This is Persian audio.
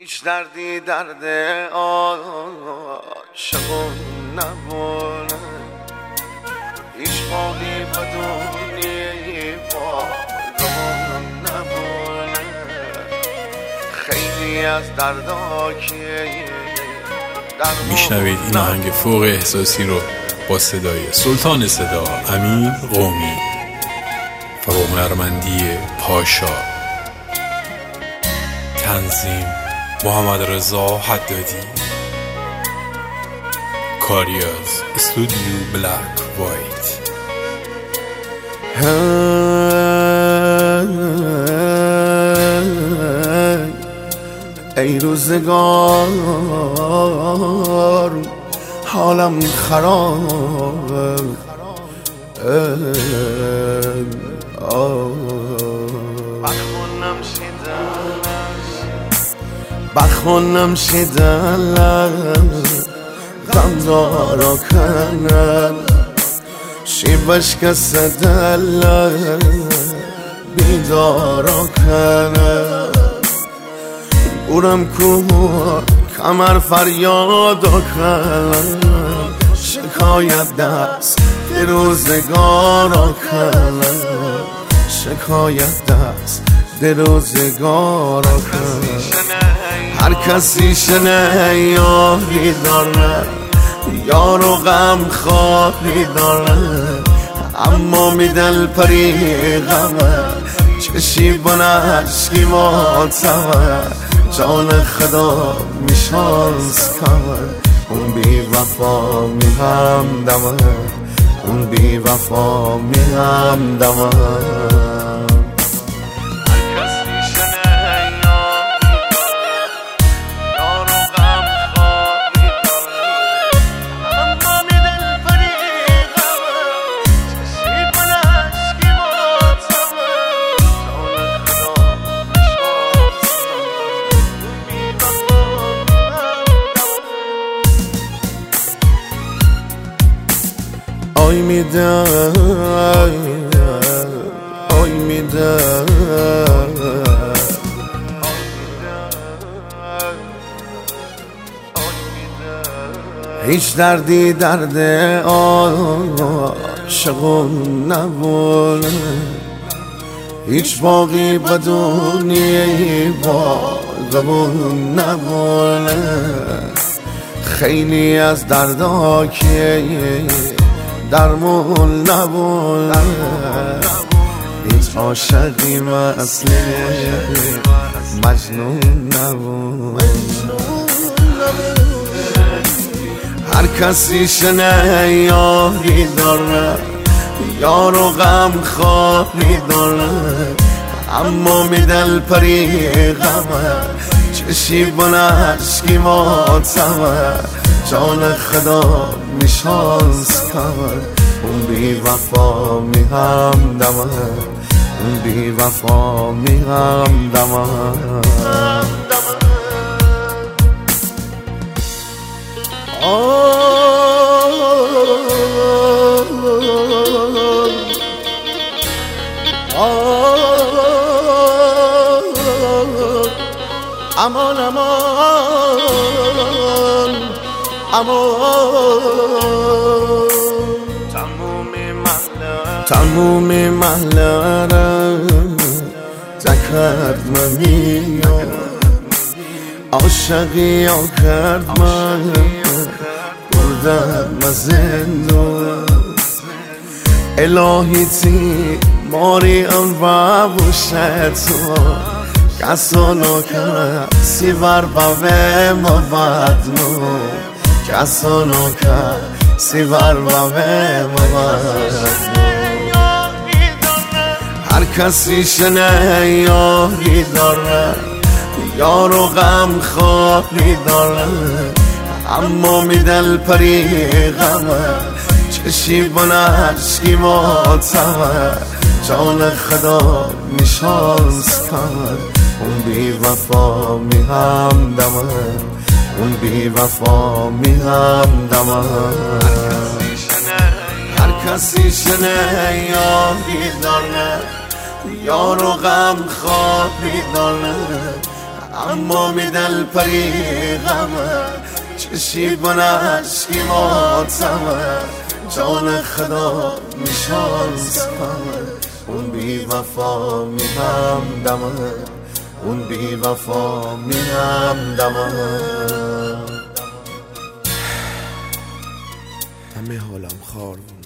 هیچ دردی درد عاشقون نبونه، هیچ باقی بدونی باقیمون نبونه. خیلی از دردا که میشنوید این آهنگ فوق احساسی رو با صدای سلطان صدا امیر قومی و با هنرمندی پاشا، تنظیم محمد رضا حدادی، کاری از استودیو بلک وایت. ای روزگار حالم خرابه، بخونم شیدن غم دارا کنن شیبش کس دل بیدارا کنن. اورم کو کمر فریاد کنن شکایت دست روزگارا کنن، شکایت دست روزگارا کنن. هر کسی شنه یاری داره، یار و غم خواهی داره، اما می دل پری غمه چشی بنشکی ماتمه. جان خدا می شانس کمه، اون بی وفا می همدمه، اون بی وفا می همدمه. آی میده آی میده هیچ دردی درد عاشقون نبونه، هیچ باقی بدونی باقیمون نبونه. خیلی از دردا که درمون نبونه، هیچ عاشقی مثل مجنون نبونه. هر کسی شنه یاری داره، یار و غم خواهی داره، اما می دل پری غمه چشی بنشکی ماتمه. جان خدا می شانس کمه، اون بی وفا می همدمه، اون بی وفا می همدمه. امان امان امان، تموم محله را کرد منی، عاشقی ها کرد من بردم از زندون. الهی تی ماری آن بابوشتو کسانو که سیور باوه ما بدنو، کسانو که سیور باوه ما بدنو. هر کسی شنه یاری داره، یار و غم خواهی داره، اما می دل پری غمه چشی بنشکی ماتمه. جان خدا می شانس کمه، اون بی وفا می همدمه، اون بی وفا می همدمه. هر کسی شنه یاری داره، یار و غم خواهی داره، اما میدل پری غمه چشی بنش کی ماتمه جان خدا میشان سمه اون بی وفا میهم دمه اون بی وفا میهم دمه همه حالم خار